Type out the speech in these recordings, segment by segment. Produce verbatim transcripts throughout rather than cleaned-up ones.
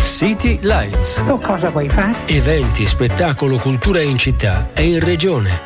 City Lights. Tu cosa vuoi fare? Eventi, spettacolo, cultura in città e in regione.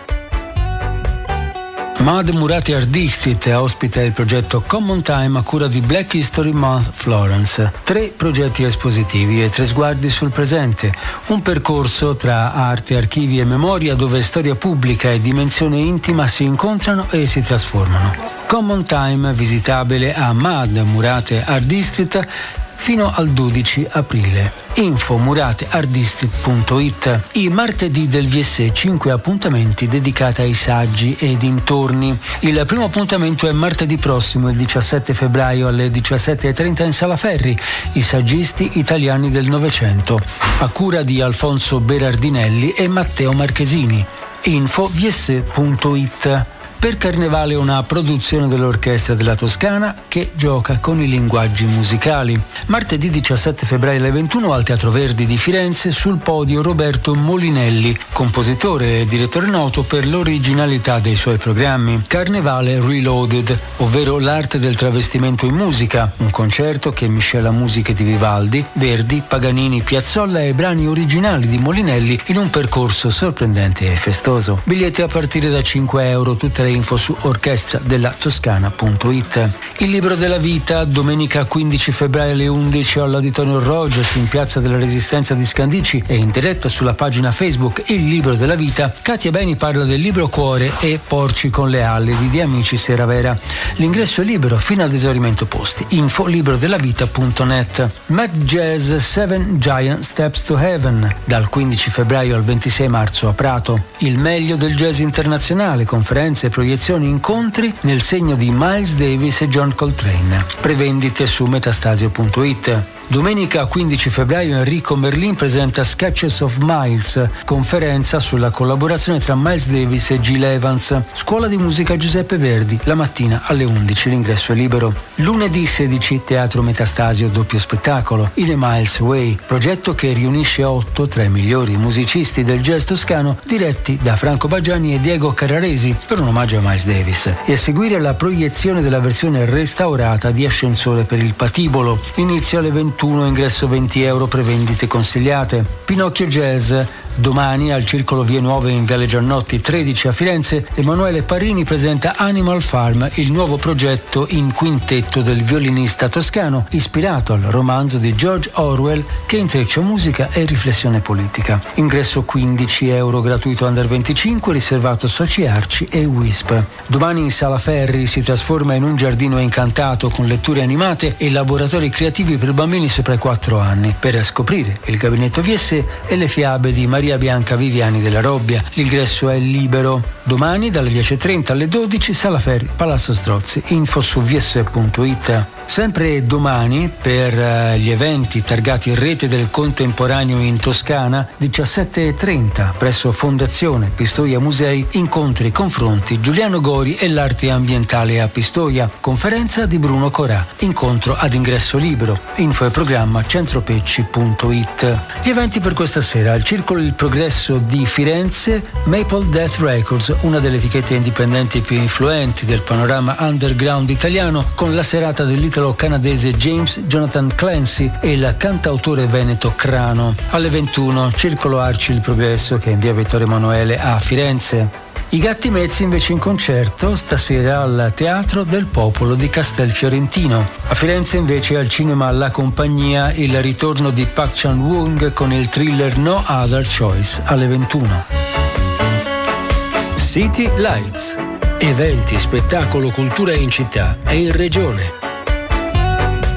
Mad Murate Art District ospita il progetto Common Time a cura di Black History Month Florence. Tre progetti espositivi e tre sguardi sul presente. Un percorso tra arte, archivi e memoria dove storia pubblica e dimensione intima si incontrano e si trasformano. Common Time visitabile a Mad Murate Art District fino al dodici aprile. Info murate art district punto it. I martedì del V S cinque appuntamenti dedicati ai saggi e dintorni. Il primo appuntamento è martedì prossimo, il diciassette febbraio alle diciassette e trenta in Sala Ferri, i saggisti italiani del Novecento, a cura di Alfonso Berardinelli e Matteo Marchesini. Info v s punto it. Per Carnevale una produzione dell'Orchestra della Toscana che gioca con i linguaggi musicali. Martedì diciassette febbraio alle ventuno al Teatro Verdi di Firenze, sul podio Roberto Molinelli, compositore e direttore noto per l'originalità dei suoi programmi. Carnevale Reloaded, ovvero l'arte del travestimento in musica, un concerto che miscela musiche di Vivaldi, Verdi, Paganini, Piazzolla e brani originali di Molinelli in un percorso sorprendente e festoso. Biglietti a partire da cinque euro, tutte le info su orchestra della toscana punto it. Il libro della vita, domenica quindici febbraio alle undici all'Auditorium Rogers in Piazza della Resistenza di Scandicci e in diretta sulla pagina Facebook Il libro della vita. Katia Beni parla del libro Cuore e Porci con le ali di De Amici Sera Vera. L'ingresso è libero fino ad esaurimento posti. Info libro della vita punto net. Mad Jazz Seven Giant Steps to Heaven dal quindici febbraio al ventisei marzo a Prato. Il meglio del jazz internazionale, conferenze, proiezioni, incontri nel segno di Miles Davis e John Coltrane. Prevendite su metastasio punto it. Domenica quindici febbraio Enrico Merlin presenta Sketches of Miles, conferenza sulla collaborazione tra Miles Davis e Gil Evans. Scuola di musica Giuseppe Verdi, la mattina alle undici, l'ingresso è libero. Lunedì sedici Teatro Metastasio, doppio spettacolo, In a Miles Way, progetto che riunisce otto tra i migliori musicisti del jazz toscano diretti da Franco Baggiani e Diego Carraresi per un omaggio a Miles Davis. E a seguire la proiezione della versione restaurata di Ascensore per il Patibolo. Inizio alle ventuno, ingresso venti euro, prevendite consigliate. Pinocchio Jazz. Domani al Circolo Vie Nuove in Viale Giannotti tredici a Firenze, Emanuele Parini presenta Animal Farm, il nuovo progetto in quintetto del violinista toscano ispirato al romanzo di George Orwell che intreccia musica e riflessione politica. Ingresso quindici euro, gratuito under venticinque, riservato soci Arci e W I S P. Domani in Sala Ferri si trasforma in un giardino incantato con letture animate e laboratori creativi per bambini sopra i quattro anni per scoprire il gabinetto V S e le fiabe di Maria Bianca Viviani della Robbia. L'ingresso è libero. Domani dalle dieci e trenta alle dodici Sala Ferri, Palazzo Strozzi. Info su v s punto it. Sempre domani per gli eventi targati Rete del Contemporaneo in Toscana, diciassette e trenta presso Fondazione Pistoia Musei, incontri, confronti, Giuliano Gori e l'arte ambientale a Pistoia, conferenza di Bruno Corà, incontro ad ingresso libero. Info e programma centropecci punto it. Gli eventi per questa sera: al Circolo Il Progresso di Firenze, Maple Death Records, una delle etichette indipendenti più influenti del panorama underground italiano, con la serata dell'italo-canadese James Jonathan Clancy e il cantautore veneto Crano. Alle ventuno Circolo Arci Il Progresso, che è in via Vittorio Emanuele a Firenze. I Gatti Mezzi invece in concerto stasera al Teatro del Popolo di Castelfiorentino. A Firenze invece al cinema La Compagnia il ritorno di Park Chan-wook con il thriller No Other Choice alle ventuno. City Lights. Eventi, spettacolo, cultura in città e in regione.